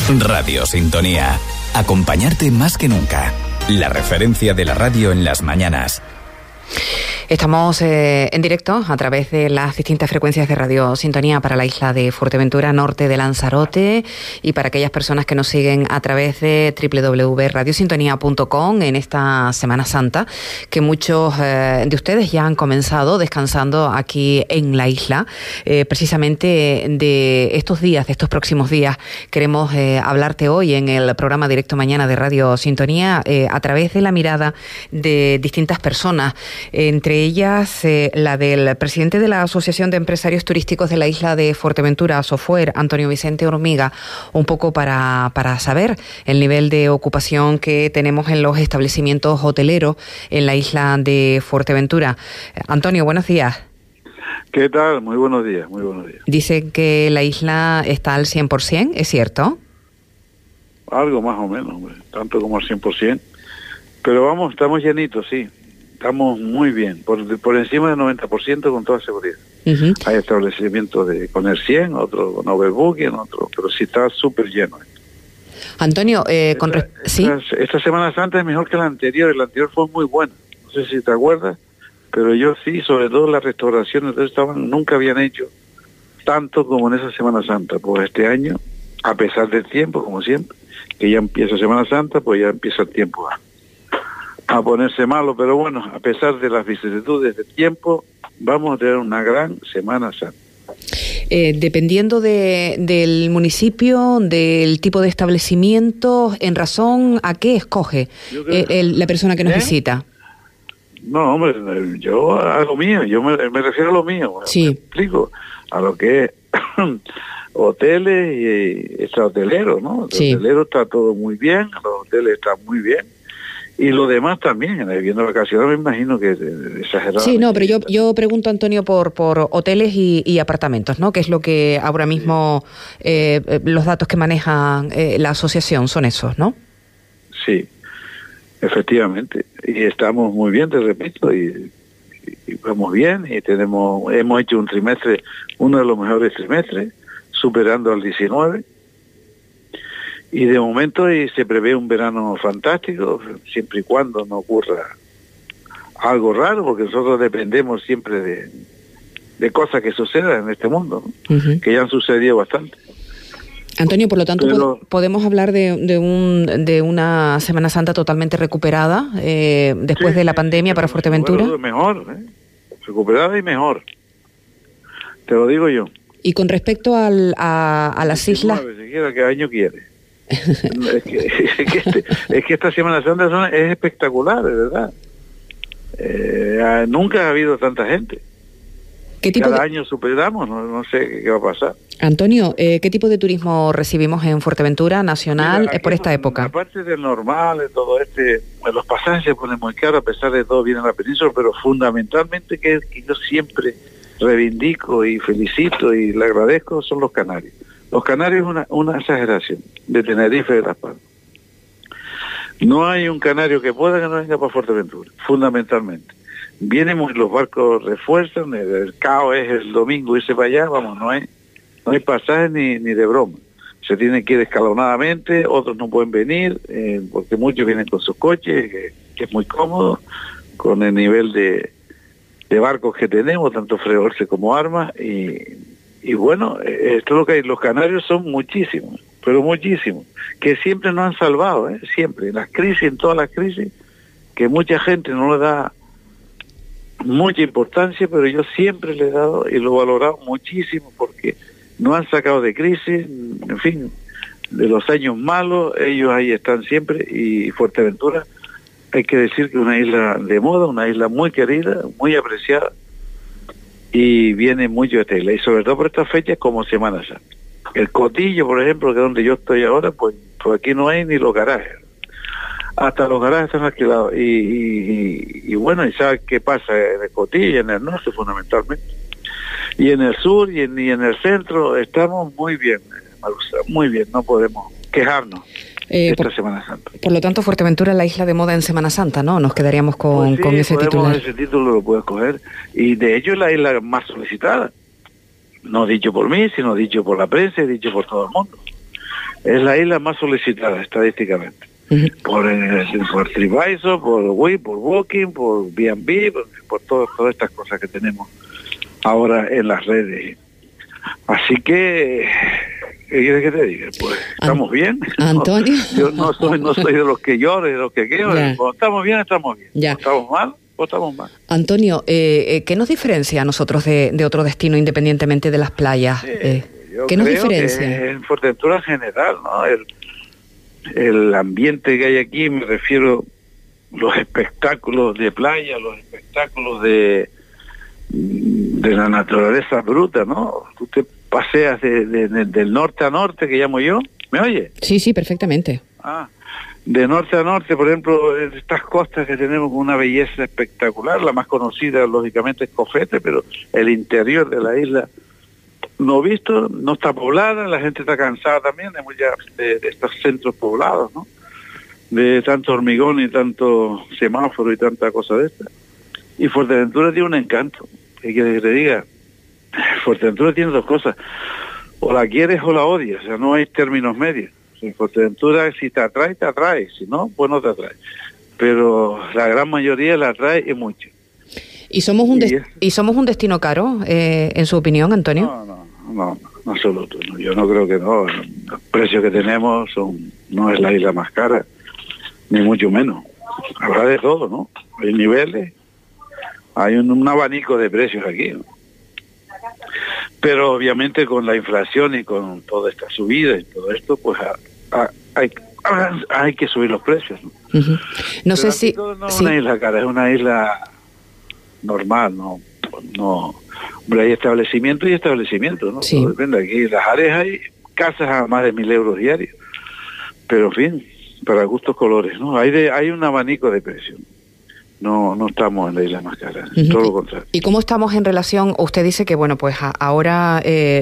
Radio Sintonía. Acompañarte más que nunca. La referencia de la radio en las mañanas. Estamos en directo a través de las distintas frecuencias de Radio Sintonía para la isla de Fuerteventura, norte de Lanzarote, y para aquellas personas que nos siguen a través de www.radiosintonía.com en esta Semana Santa, que muchos de ustedes ya han comenzado descansando aquí en la isla. Precisamente de estos días, de estos próximos días, queremos hablarte hoy en el programa Directo Mañana de Radio Sintonía a través de la mirada de distintas personas, entre ellas la del presidente de la Asociación de Empresarios Turísticos de la isla de Fuerteventura, ASOFUER, Antonio Vicente Hormiga, un poco para saber el nivel de ocupación que tenemos en los establecimientos hoteleros en la isla de Fuerteventura. Antonio, buenos días. ¿Qué tal? Muy buenos días, muy buenos días. Dicen que la isla está al 100%, ¿es cierto? Algo más o menos, tanto como al 100%. Pero vamos, estamos llenitos, sí. Estamos muy bien, por encima del 90% con toda seguridad. Uh-huh. Hay establecimientos con el 100, otros con overbooking, otros, pero sí está súper lleno. Antonio, ¿sí? Esta Semana Santa es mejor que la anterior fue muy buena. No sé si te acuerdas, pero yo sí, sobre todo las restauraciones nunca habían hecho tanto como en esa Semana Santa. Pues este año, a pesar del tiempo, como siempre, que ya empieza Semana Santa, pues ya empieza el tiempo a ponerse malo, pero bueno, a pesar de las vicisitudes del tiempo, vamos a tener una gran Semana Santa. Dependiendo del municipio, del tipo de establecimiento, ¿en razón a qué escoge la persona que nos visita? No, hombre, yo a lo mío, yo me refiero a lo mío. Sí. Me explico, a lo que es hoteles y extrahoteleros, ¿no? Los hoteleros está todo muy bien, los hoteles están muy bien. Y lo demás también, en la vivienda vacacional me imagino que es exagerado. Sí, no, pero yo pregunto, Antonio, por hoteles y apartamentos, ¿no? Que es lo que ahora mismo los datos que maneja la asociación son esos, ¿no? Sí, efectivamente. Y estamos muy bien, te repito, y vamos bien, y hemos hecho un trimestre, uno de los mejores trimestres, superando al 19. Y de momento se prevé un verano fantástico, siempre y cuando no ocurra algo raro, porque nosotros dependemos siempre de cosas que sucedan en este mundo, ¿no? Uh-huh. Que ya han sucedido bastante. Antonio, por lo tanto, podemos hablar de una Semana Santa totalmente recuperada después de la pandemia para Fuerteventura. Mejor, recuperada y mejor. Te lo digo yo. Y con respecto a las islas... Siquiera, ¿qué año quiere? es que esta Semana Santa es espectacular, de verdad. Nunca ha habido tanta gente. Cada año superamos, no sé qué va a pasar. Antonio, ¿qué tipo de turismo recibimos en Fuerteventura nacional por esta época? Aparte del normal, de todo los pasajes se ponen muy caros, a pesar de todo viene a la península, pero fundamentalmente que yo siempre reivindico y felicito y le agradezco son los canarios. Los canarios es una exageración, de Tenerife, de Las Palmas. No hay un canario que no venga para Fuerteventura, fundamentalmente. Vienen los barcos, refuerzan, el caos es el domingo irse para allá, vamos, no hay pasaje ni de broma. Se tiene que ir escalonadamente, otros no pueden venir, porque muchos vienen con sus coches, que es muy cómodo, con el nivel de barcos que tenemos, tanto freorce como armas, y bueno, esto es lo que hay. Los canarios son muchísimos, pero muchísimos, que siempre nos han salvado, siempre, en todas las crisis, que mucha gente no le da mucha importancia, pero yo siempre le he dado y lo he valorado muchísimo, porque nos han sacado de crisis, en fin, de los años malos, ellos ahí están siempre, y Fuerteventura, hay que decir que es una isla de moda, una isla muy querida, muy apreciada, y viene mucho de tela, y sobre todo por estas fechas como Semana Santa. El Cotillo, por ejemplo, que es donde yo estoy ahora, pues aquí no hay ni los garajes. Hasta los garajes están alquilados. Y bueno, ¿y sabes qué pasa en el Cotillo, en el norte fundamentalmente? Y en el sur y en el centro estamos muy bien, Marusa, muy bien, no podemos quejarnos. Esta Semana Santa. Por lo tanto, Fuerteventura es la isla de moda en Semana Santa, ¿no? Nos quedaríamos con ese titular. Ese título lo puedes coger. Y de hecho es la isla más solicitada. No dicho por mí, sino dicho por la prensa y dicho por todo el mundo. Es la isla más solicitada estadísticamente. Por TripAdvisor, por Wii, por Booking, por B&B, por todas estas cosas que tenemos ahora en las redes. Así que, ¿qué quieres que te diga? Pues estamos bien. Antonio. Yo no soy de los que lloro, de los que quiero. Cuando estamos bien, estamos bien. Ya. Cuando estamos mal, pues estamos mal. Antonio, ¿qué nos diferencia a nosotros de otro destino independientemente de las playas? ¿Qué nos diferencia? En Fuerteventura en general, ¿no? El ambiente que hay aquí, me refiero los espectáculos de playa, los espectáculos de la naturaleza bruta, ¿no? Tú te paseas del norte a norte, que llamo yo. ¿Me oye? Sí, perfectamente. De norte a norte, por ejemplo, estas costas que tenemos una belleza espectacular, la más conocida, lógicamente, es Cofete, pero el interior de la isla no visto, no está poblada, la gente está cansada también de estos centros poblados, ¿no? De tanto hormigón y tanto semáforo y tanta cosa de esta. Y Fuerteventura tiene un encanto. ¿Qué quiere que te diga? Fuerteventura tiene dos cosas. O la quieres o la odias, o sea, no hay términos medios. En Fuerteventura, si te atrae, si no, pues no te atrae. Pero la gran mayoría la atrae y mucho. ¿Y somos un destino caro, en su opinión, Antonio? No, en absoluto. Yo no creo que no. Los precios que tenemos no es la isla más cara, ni mucho menos. Habrá de todo, ¿no? Hay niveles, hay un abanico de precios aquí, ¿no? Pero obviamente con la inflación y con toda esta subida y todo esto, pues hay que subir los precios, ¿no? Uh-huh. No sé si... No es una isla cara, es una isla normal, ¿no? Hombre, hay establecimiento y establecimiento, ¿no? Sí. Todo depende. Aquí en las áreas hay casas a más de 1.000 euros diarios. Pero en fin, para gustos colores, ¿no? Hay un abanico de precios. No estamos en la isla más cara, todo lo contrario. ¿Y cómo estamos en relación? Usted dice que, bueno, pues ahora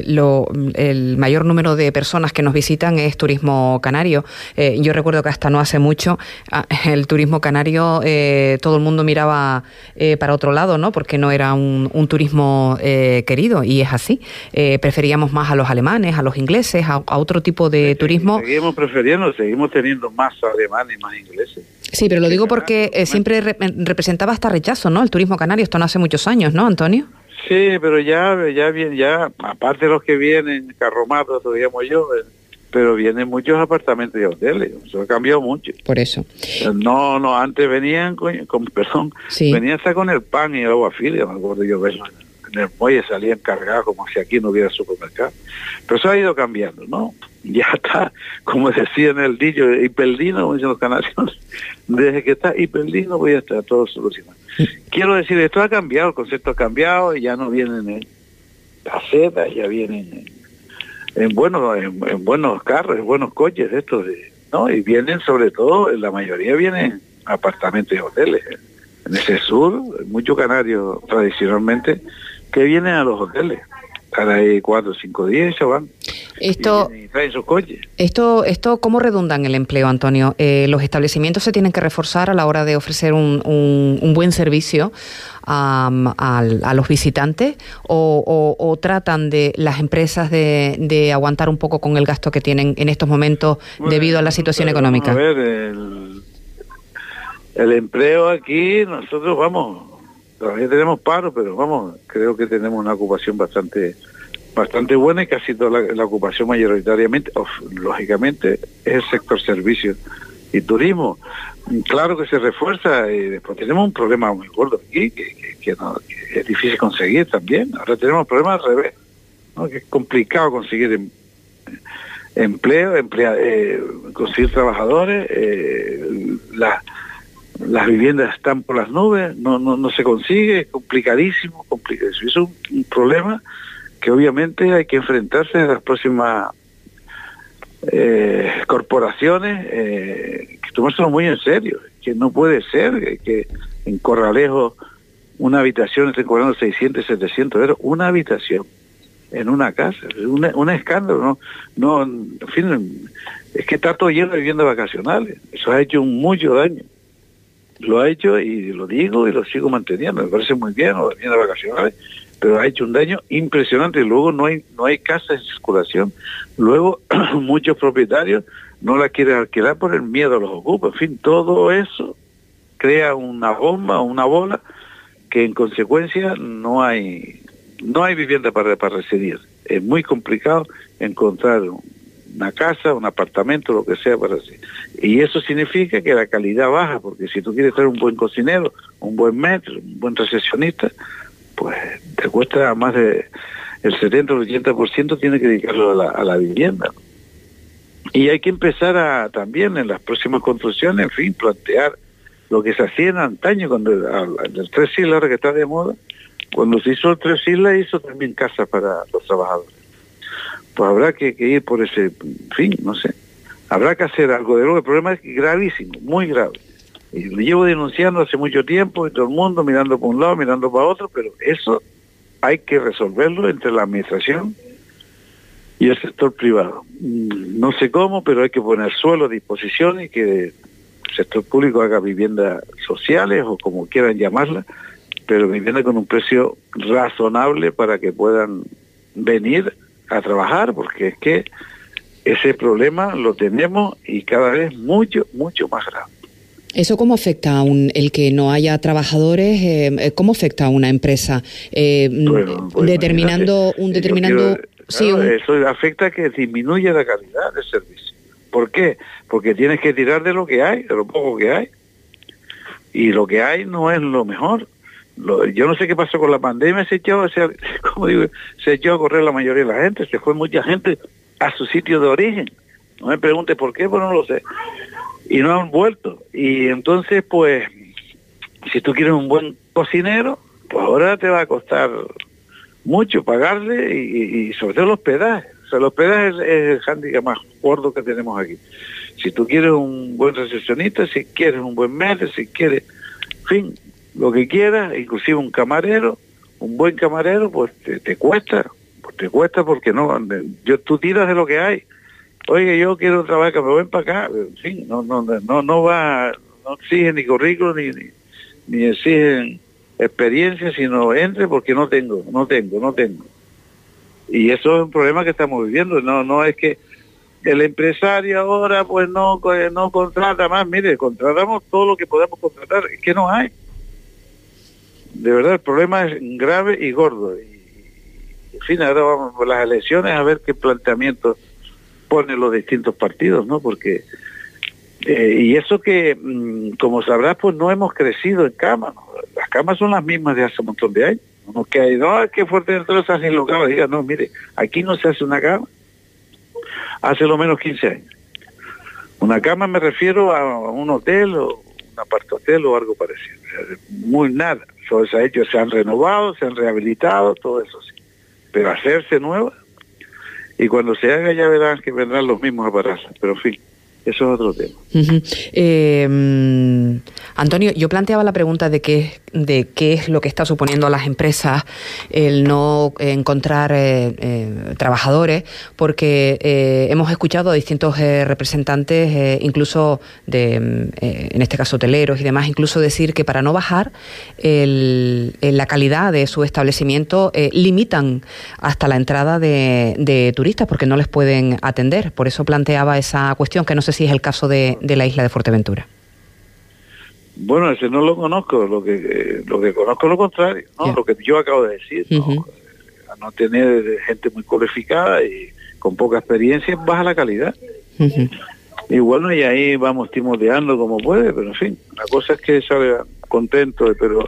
el mayor número de personas que nos visitan es turismo canario. Yo recuerdo que hasta no hace mucho el turismo canario, todo el mundo miraba para otro lado, ¿no? Porque no era un turismo querido, y es así. Preferíamos más a los alemanes, a los ingleses, a otro tipo de turismo. Seguimos teniendo más alemanes y más ingleses. Sí, pero lo digo porque siempre representaba hasta rechazo, ¿no? El turismo canario, esto no hace muchos años, ¿no, Antonio? Sí, pero ya aparte de los que vienen carromatos, lo llamo yo, pero vienen muchos apartamentos y hoteles. Eso ha cambiado mucho. Por eso. No, antes venían venían hasta con el pan y el agua filia, me acuerdo yo verlo. En el muelle salían cargados como si aquí no hubiera supermercado. Pero eso ha ido cambiando, ¿no? Ya está, como decía en el dicho, hiperdino, como dicen los canarios, desde que está hiperdino, pues ya está todo solucionado. Quiero decir, esto ha cambiado, el concepto ha cambiado, y ya no vienen en casetas, ya vienen en buenos carros, en buenos coches estos, ¿no? Y vienen sobre todo, la mayoría vienen apartamentos y hoteles. En ese sur, muchos canarios tradicionalmente que vienen a los hoteles. Están ahí 4 o 5 días y se van. Y traen sus coches. Esto, ¿cómo redunda en el empleo, Antonio? ¿Los establecimientos se tienen que reforzar a la hora de ofrecer un buen servicio a los visitantes? ¿O tratan de las empresas de aguantar un poco con el gasto que tienen en estos momentos debido a la situación económica? A ver, el empleo aquí, nosotros todavía tenemos paro, pero creo que tenemos una ocupación bastante buena, y casi toda la ocupación mayoritariamente, lógicamente, es el sector servicios y turismo. Claro que se refuerza, y después tenemos un problema muy gordo aquí, que es difícil conseguir también. Ahora tenemos problemas al revés, ¿no? Que es complicado conseguir empleo, conseguir trabajadores, las viviendas están por las nubes, no se consigue, es complicadísimo. Eso es un problema que obviamente hay que enfrentarse a las próximas corporaciones, que tomárselo muy en serio, que no puede ser que en Corralejo una habitación esté cobrando 600 y 700 euros, una habitación en una casa, un escándalo, no, en fin, es que está todo lleno de viviendas vacacionales. Eso ha hecho mucho daño. Lo ha hecho, y lo digo y lo sigo manteniendo, me parece muy bien, las viviendas vacacionales, pero ha hecho un daño impresionante. Luego no hay casas en circulación. Luego muchos propietarios no la quieren alquilar por el miedo a los ocupas. En fin, todo eso crea una bomba, una bola, que en consecuencia no hay vivienda para residir. Es muy complicado encontrar una casa, un apartamento, lo que sea para residir. Y eso significa que la calidad baja, porque si tú quieres tener un buen cocinero, un buen maître, un buen recepcionista, pues te cuesta más de el 70 o el 80% tiene que dedicarlo a la vivienda. Y hay que empezar también en las próximas construcciones, en fin, plantear lo que se hacía en antaño, cuando el Tres Islas, ahora que está de moda, cuando se hizo el Tres Islas, hizo también casas para los trabajadores. Pues habrá que ir por ese, en fin, no sé, habrá que hacer algo. De luego el problema es gravísimo, muy grave. Y lo llevo denunciando hace mucho tiempo, y todo el mundo mirando para un lado, mirando para otro, pero eso hay que resolverlo entre la administración y el sector privado. No sé cómo, pero hay que poner suelo a disposición y que el sector público haga viviendas sociales o como quieran llamarlas, pero vivienda con un precio razonable para que puedan venir a trabajar, porque es que ese problema lo tenemos y cada vez mucho, mucho más grave. ¿Eso cómo afecta a el que no haya trabajadores? ¿Cómo afecta a una empresa? Determinando... Eso afecta a que disminuya la calidad del servicio. ¿Por qué? Porque tienes que tirar de lo que hay, de lo poco que hay. Y lo que hay no es lo mejor. Yo no sé qué pasó con la pandemia, se echó a correr la mayoría de la gente, se fue mucha gente a su sitio de origen. No me pregunte por qué, pues no lo sé. Y no han vuelto. Y entonces, pues, si tú quieres un buen cocinero, pues ahora te va a costar mucho pagarle y sobre todo el hospedaje. O sea, el hospedaje es el hándicap más gordo que tenemos aquí. Si tú quieres un buen recepcionista, si quieres un buen maître, si quieres, en fin, lo que quieras, inclusive un camarero, un buen camarero, pues te cuesta. Pues te cuesta porque tú tiras de lo que hay. Oye, yo quiero trabajar, que me voy para acá. En fin, no exigen ni currículum, ni exigen experiencia, sino entre porque no tengo. Y eso es un problema que estamos viviendo. No es que el empresario ahora pues no contrata más. Mire, contratamos todo lo que podemos contratar, es que no hay. De verdad, el problema es grave y gordo. Y en fin, ahora vamos por las elecciones a ver qué planteamientos ponen los distintos partidos, ¿no? Porque y eso que, como sabrás, pues no hemos crecido en camas, ¿no? Las camas son las mismas de hace un montón de años. No que hay, no, es que Fuerteventura se hacen locales. Diga, no, mire, aquí no se hace una cama hace lo menos 15 años. Una cama me refiero a un hotel o un apartahotel o algo parecido. O sea, muy nada. Todo se ha hecho, se han renovado, se han rehabilitado, todo eso sí. Pero hacerse nueva, y cuando se haga ya verán que vendrán los mismos aparatos. Pero en fin, eso es otro tema. Antonio, yo planteaba la pregunta de qué es lo que está suponiendo a las empresas el no encontrar trabajadores, porque hemos escuchado a distintos representantes, incluso en este caso hoteleros y demás, incluso decir que para no bajar la calidad de su establecimiento limitan hasta la entrada de turistas porque no les pueden atender. Por eso planteaba esa cuestión, que no sé si es el caso de la isla de Fuerteventura. Bueno, ese no lo conozco, lo que conozco es lo contrario, ¿no? Yeah. Lo que yo acabo de decir, ¿no? A no tener gente muy cualificada y con poca experiencia, baja la calidad. Y bueno, y ahí vamos timoteando como puede, pero en fin, la cosa es que salga contento, pero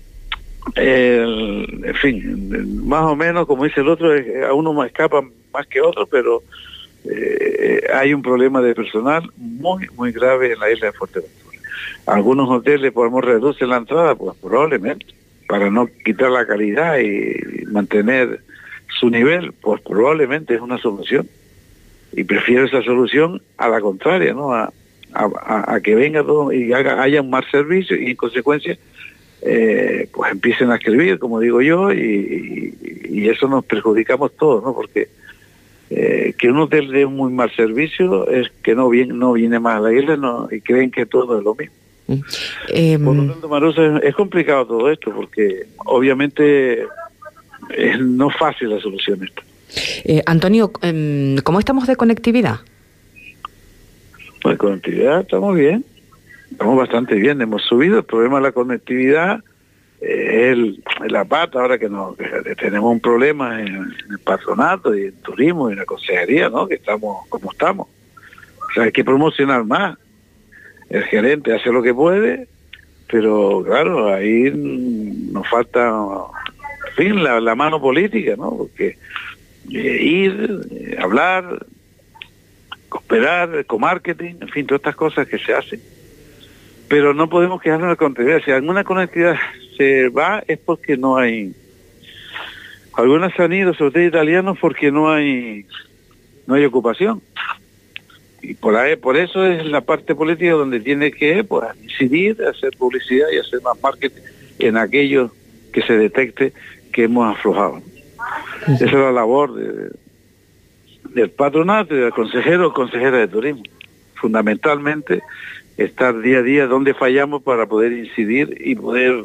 en fin, más o menos, como dice el otro, a uno me escapa más que otro, pero hay un problema de personal muy, muy grave en la isla de Fuerteventura. Algunos hoteles podemos reducir la entrada, pues probablemente, para no quitar la calidad y mantener su nivel, pues probablemente es una solución. Y prefiero esa solución a la contraria, ¿no? A que venga todo y haya un mal servicio y en consecuencia pues empiecen a escribir, como digo yo, y eso nos perjudicamos todos, ¿no? Porque que un hotel dé un muy mal servicio es que no viene más a la isla, no, y creen que todo es lo mismo. Por lo tanto, Marusa, es complicado todo esto porque obviamente es no fácil la solución esta. Antonio, ¿cómo estamos de conectividad? Pues conectividad estamos bien, estamos bastante bien, hemos subido. El problema de la conectividad es la pata ahora que tenemos un problema en el patronato y en turismo y en la consejería, ¿no? Que estamos como estamos. O sea, hay que promocionar más. El gerente hace lo que puede, pero claro, ahí nos falta, en fin, la mano política, ¿no? Porque ir, hablar, cooperar, co-marketing, en fin, todas estas cosas que se hacen. Pero no podemos quedarnos en la conectividad. Si alguna conectividad se va es porque no hay... Algunas han ido, sobre todo italianos, porque no hay ocupación. Y por eso es la parte política donde tiene que incidir, hacer publicidad y hacer más marketing en aquello que se detecte que hemos aflojado. Esa es la labor del patronato y del consejero o consejera de turismo. Fundamentalmente, estar día a día donde fallamos para poder incidir y poder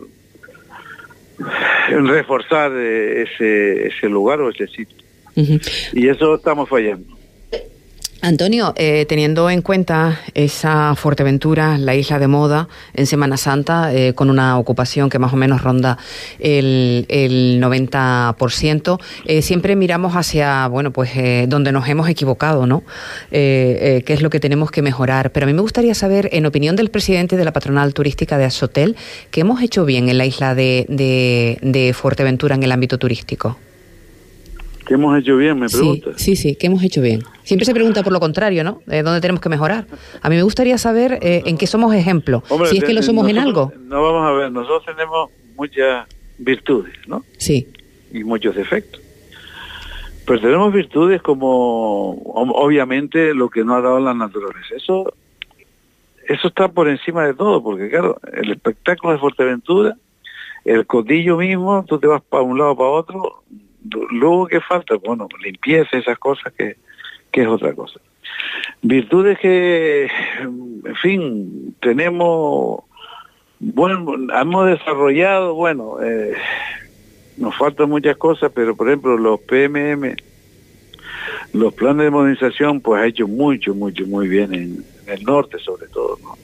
reforzar ese lugar o ese sitio. Uh-huh. Y eso estamos fallando. Antonio, teniendo en cuenta esa Fuerteventura, la isla de moda, en Semana Santa, con una ocupación que más o menos ronda el 90%, siempre miramos hacia, donde nos hemos equivocado, ¿no? ¿Qué es lo que tenemos que mejorar? Pero a mí me gustaría saber, en opinión del presidente de la patronal turística de Azotel, ¿qué hemos hecho bien en la isla de Fuerteventura en el ámbito turístico? ¿Qué hemos hecho bien, me preguntas? Sí, ¿qué hemos hecho bien? Siempre se pregunta por lo contrario, ¿no? ¿Dónde tenemos que mejorar? A mí me gustaría saber en qué somos ejemplo, si es que lo somos en algo. No, vamos a ver, nosotros tenemos muchas virtudes, ¿no? Sí. Y muchos defectos. Pero tenemos virtudes como, obviamente, lo que nos ha dado la naturaleza. Eso está por encima de todo, porque claro, el espectáculo de Fuerteventura, el Cotillo mismo, tú te vas para un lado para otro. Luego, ¿qué falta? Bueno, limpieza, esas cosas que es otra cosa. Virtudes que, en fin, tenemos, hemos desarrollado, nos faltan muchas cosas, pero por ejemplo los PMM, los planes de modernización, pues ha hecho muy bien en el norte sobre todo, ¿no?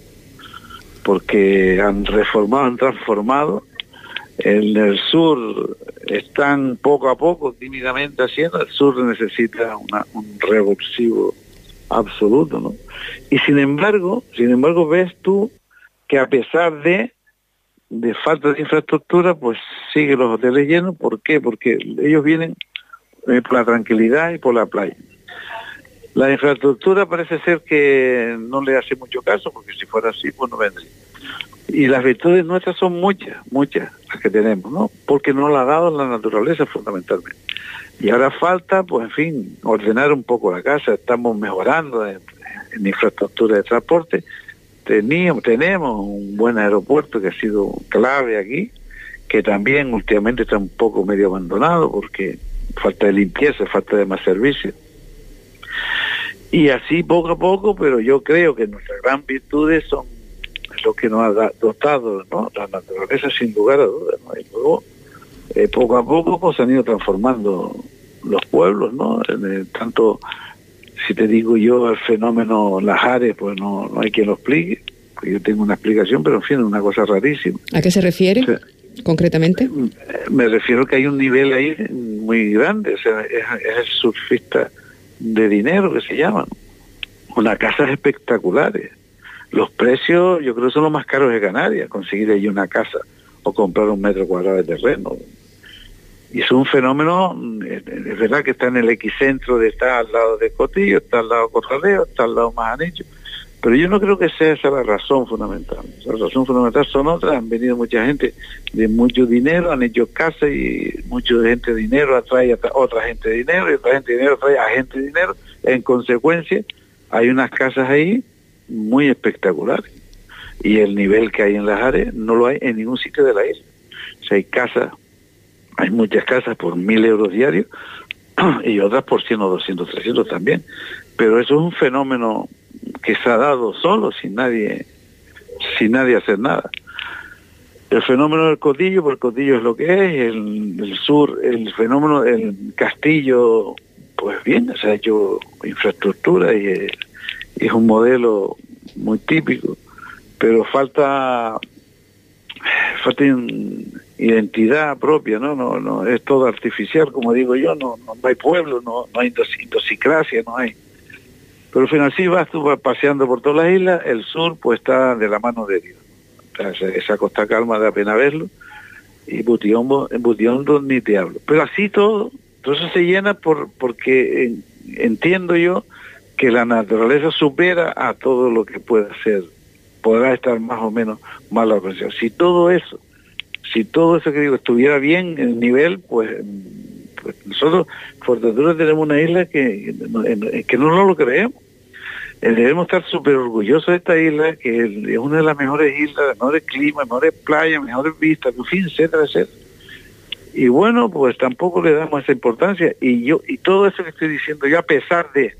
Porque han reformado, han transformado. En el sur están poco a poco, tímidamente haciendo. El sur necesita un revulsivo absoluto, ¿no? Y sin embargo ves tú que a pesar de falta de infraestructura, pues siguen los hoteles llenos. ¿Por qué? Porque ellos vienen por la tranquilidad y por la playa. La infraestructura parece ser que no le hace mucho caso, porque si fuera así, pues no vendría. Y las virtudes nuestras son muchas las que tenemos, ¿no? Porque nos la ha dado la naturaleza fundamentalmente. Y ahora falta, pues en fin, ordenar un poco la casa. Estamos mejorando en infraestructura de transporte. Tenemos un buen aeropuerto que ha sido clave aquí, que también últimamente está un poco medio abandonado porque falta de limpieza, falta de más servicios. Y así poco a poco, pero yo creo que nuestras gran virtudes son lo que nos ha dotado, ¿no? La naturaleza, sin lugar a dudas, ¿no? Y luego, poco a poco, pues se han ido transformando los pueblos, ¿no? Tanto, si te digo yo, el fenómeno Lajares, pues no hay quien lo explique. Yo tengo una explicación, pero en fin, es una cosa rarísima. ¿A qué se refiere, concretamente? Me refiero que hay un nivel ahí muy grande, o sea, es el surfista de dinero que se llama, ¿no? Unas casas espectaculares. Los precios, yo creo que son los más caros de Canarias, conseguir allí una casa o comprar 1 metro cuadrado de terreno. Y es un fenómeno, es verdad que está en el epicentro, está al lado de Cotillo, está al lado de Corraleo, está al lado más anillo, pero yo no creo que sea esa la razón fundamental. La razón fundamental son otras. Han venido mucha gente de mucho dinero, han hecho casas, y mucha gente de dinero atrae a otra gente de dinero, y otra gente de dinero atrae a gente de dinero. En consecuencia, hay unas casas ahí muy espectaculares, y el nivel que hay en Lajares no lo hay en ningún sitio de la isla. O sea, hay muchas casas por 1.000 euros diarios y otras por 100 o 200, 300 también, pero eso es un fenómeno que se ha dado solo, sin nadie hacer nada. el fenómeno del Cotillo, porque el Cotillo es lo que es, el sur, el fenómeno del Castillo, pues bien, se ha hecho infraestructura y es un modelo muy típico, pero falta identidad propia, no es todo artificial, como digo yo, no hay pueblo, no hay idiosincrasia, no hay. Pero al final sí vas tú paseando por todas las islas, el sur pues está de la mano de Dios. O sea, esa Costa Calma da pena verlo, y Butiondo ni te hablo. Pero así todo eso se llena porque entiendo yo que la naturaleza supera a todo lo que pueda ser, podrá estar más o menos mal organizado. Si todo eso que digo estuviera bien en el nivel, pues nosotros, Fuerteventura, tenemos una isla que no lo creemos. Debemos estar súper orgullosos de esta isla, que es una de las mejores islas, de mejores climas, mejores playas, mejores vistas, en fin, etcétera, etcétera. Y bueno, pues tampoco le damos esa importancia. Y todo eso que estoy diciendo yo, a pesar de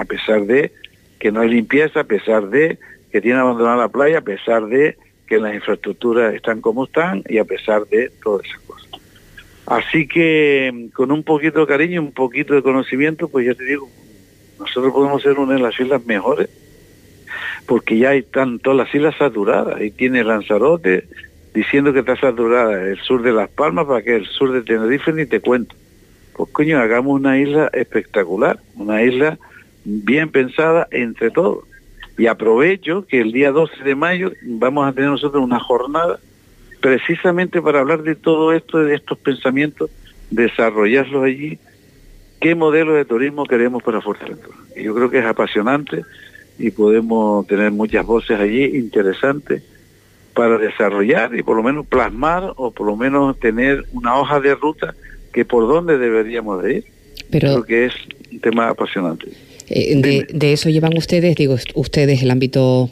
que no hay limpieza, a pesar de que tiene abandonada la playa, a pesar de que las infraestructuras están como están, y a pesar de todas esas cosas. Así que con un poquito de cariño, un poquito de conocimiento, pues ya te digo, nosotros podemos ser una de las islas mejores, porque ya están todas las islas saturadas. Ahí tiene Lanzarote diciendo que está saturada, el sur de Las Palmas, para que el sur de Tenerife ni te cuento. Pues coño, hagamos una isla espectacular, una isla bien pensada entre todos. Y aprovecho que el día 12 de mayo vamos a tener nosotros una jornada precisamente para hablar de todo esto, de estos pensamientos, desarrollarlos allí. ¿Qué modelo de turismo queremos para Fuerteventura? Y yo creo que es apasionante y podemos tener muchas voces allí interesantes para desarrollar y por lo menos plasmar, o por lo menos tener una hoja de ruta que por dónde deberíamos de ir. Pero creo que es un tema apasionante. De eso llevan ustedes, el ámbito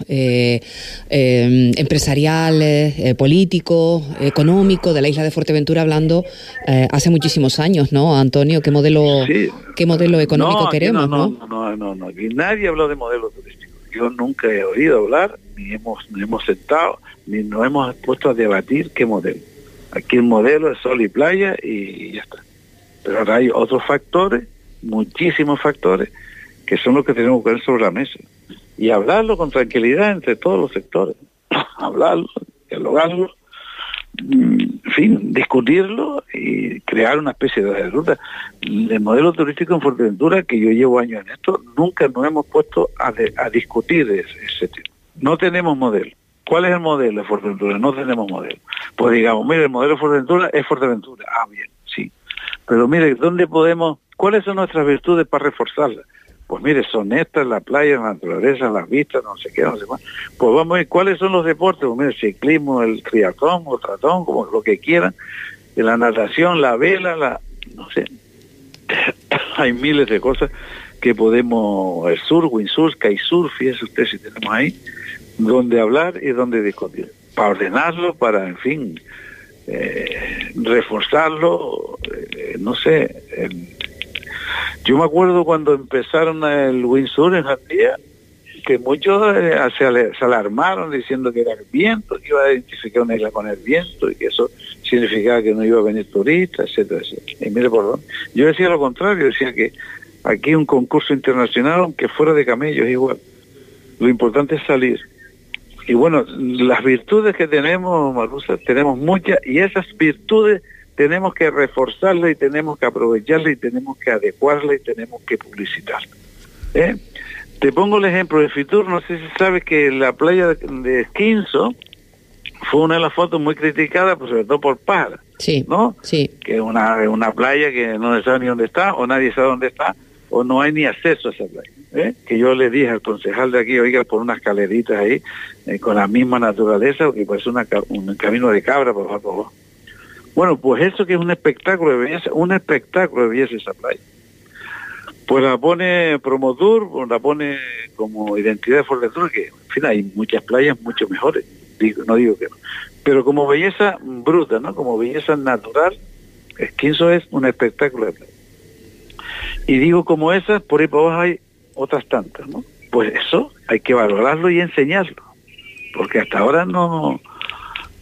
empresarial, político, económico de la isla de Fuerteventura, hablando hace muchísimos años, ¿no, Antonio? ¿Qué modelo económico queremos? No, aquí nadie habló de modelo turístico. Yo nunca he oído hablar, ni hemos sentado, ni nos hemos puesto a debatir qué modelo. Aquí el modelo es sol y playa y ya está. Pero ahora hay otros factores, muchísimos factores, que son los que tenemos que ver sobre la mesa. Y hablarlo con tranquilidad entre todos los sectores. Hablarlo, dialogarlo, en fin, discutirlo y crear una especie de ruta. El modelo turístico en Fuerteventura, que yo llevo años en esto, nunca nos hemos puesto a discutir ese tipo. No tenemos modelo. ¿Cuál es el modelo de Fuerteventura? No tenemos modelo. Pues digamos, mire, el modelo de Fuerteventura es Fuerteventura. Ah, bien, sí. Pero mire, ¿cuáles son nuestras virtudes para reforzarlas? Pues mire, son estas, la playa, la naturaleza, las vistas, no sé qué, no sé cuál. Pues vamos a ver cuáles son los deportes. Pues mire, el ciclismo, el triatlón, o tratón, como lo que quieran, la natación, la vela, no sé. Hay miles de cosas que podemos, el surf, windsurf, kitesurf, fíjese usted si tenemos ahí, donde hablar y donde discutir. Para ordenarlo, para, en fin, reforzarlo, no sé. Yo me acuerdo cuando empezaron el windsurf en Jandía, que muchos se alarmaron diciendo que era el viento, que iba a identificar una isla con el viento y que eso significaba que no iba a venir turistas, etcétera, etcétera. Y mire por dónde. Yo decía lo contrario, decía que aquí un concurso internacional, aunque fuera de camellos, igual. Lo importante es salir. Y bueno, las virtudes que tenemos, Marusa, tenemos muchas, y esas virtudes tenemos que reforzarlas y tenemos que aprovecharlas y tenemos que adecuarlas y tenemos que publicitarlas. Te pongo el ejemplo de Fitur. No sé si sabes que la playa de Esquinzo fue una de las fotos muy criticadas, pues sobre todo por pájaros, sí, ¿no? Sí. Que es una playa que no se sabe ni dónde está, o nadie sabe dónde está, o no hay ni acceso a esa playa. Que yo le dije al concejal de aquí, oiga, por unas escaleritas ahí, con la misma naturaleza, porque parece un camino de cabra por abajo. Bueno, pues eso que es un espectáculo de belleza esa playa. Pues la pone Promotur, la pone como identidad de Fuerteventura, que en fin hay muchas playas mucho mejores, no digo que no. Pero como belleza bruta, ¿no? Como belleza natural, Esquinzo es un espectáculo de playa. Y digo como esas, por ahí para abajo hay otras tantas, ¿no? Pues eso hay que valorarlo y enseñarlo, porque hasta ahora no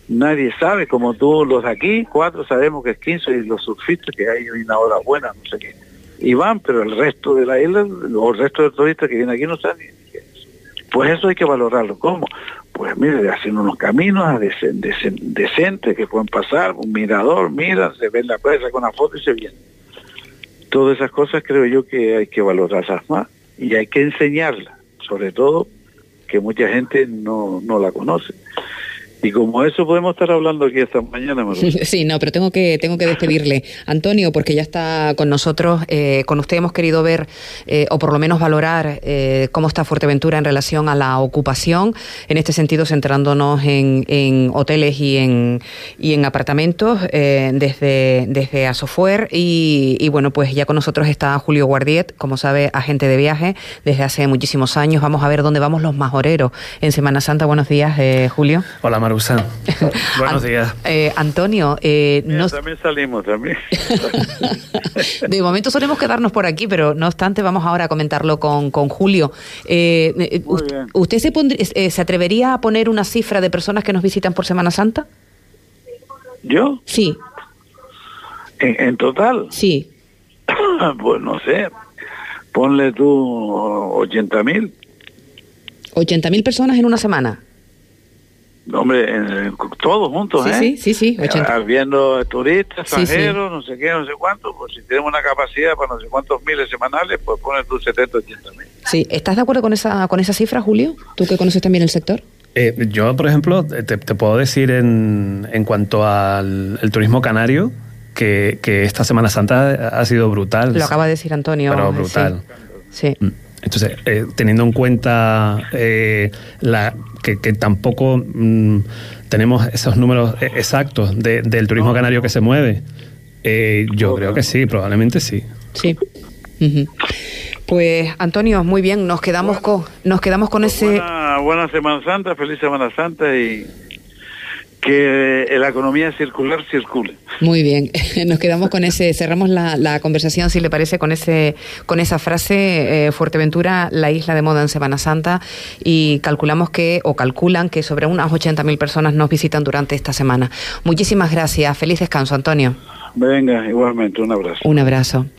nadie sabe, como tú, los de aquí, 4 sabemos que es 15, y los surfistas, que hay una hora buena, no sé qué, y van, pero el resto de la isla, o el resto de turistas que vienen aquí no saben ni qué es. Pues eso hay que valorarlo. ¿Cómo? Pues mire, haciendo unos caminos decentes que pueden pasar, un mirador, mira, se ve en la playa con una foto y se viene. Todas esas cosas creo yo que hay que valorarlas más y hay que enseñarlas, sobre todo que mucha gente no la conoce. Y como eso podemos estar hablando aquí esta mañana, Maruja. Sí, no, pero tengo que despedirle, Antonio, porque ya está con nosotros. Con usted hemos querido ver, o por lo menos valorar, cómo está Fuerteventura en relación a la ocupación. En este sentido, centrándonos en hoteles y en apartamentos desde Asofuer. Y bueno, pues ya con nosotros está Julio Guardiet, como sabe, agente de viaje desde hace muchísimos años. Vamos a ver dónde vamos los majoreros en Semana Santa. Buenos días, Julio. Hola, Marusa. Buenos días. Antonio, también salimos, también. De momento solemos quedarnos por aquí, pero no obstante vamos ahora a comentarlo con Julio. ¿Usted se atrevería a poner una cifra de personas que nos visitan por Semana Santa? ¿Yo? Sí. ¿En total? Sí. Pues no sé, ponle tú 80.000. 80.000 personas en una semana. Hombre, todos juntos, Sí, 80. Viendo turistas, extranjeros, sí. no sé qué, no sé cuánto, pues si tenemos una capacidad para no sé cuántos miles semanales, pues pones tú 70, 80.000. Sí, ¿estás de acuerdo con esa cifra, Julio? ¿Tú que conoces también el sector? Yo, por ejemplo, te puedo decir en cuanto al el turismo canario, que esta Semana Santa ha sido brutal. Lo acaba de decir Antonio. Pero brutal. Sí. Entonces, teniendo en cuenta que tampoco tenemos esos números exactos del turismo canario que se mueve, yo creo que sí, probablemente sí. Sí. Uh-huh. Pues, Antonio, muy bien, nos quedamos con ese... Buena Semana Santa, feliz Semana Santa y que la economía circular circule. Muy bien, nos quedamos con ese, cerramos la conversación, si le parece, con esa frase, Fuerteventura, la isla de moda en Semana Santa, y calculan que sobre unas 80.000 personas nos visitan durante esta semana. Muchísimas gracias, feliz descanso, Antonio. Venga, igualmente, un abrazo. Un abrazo.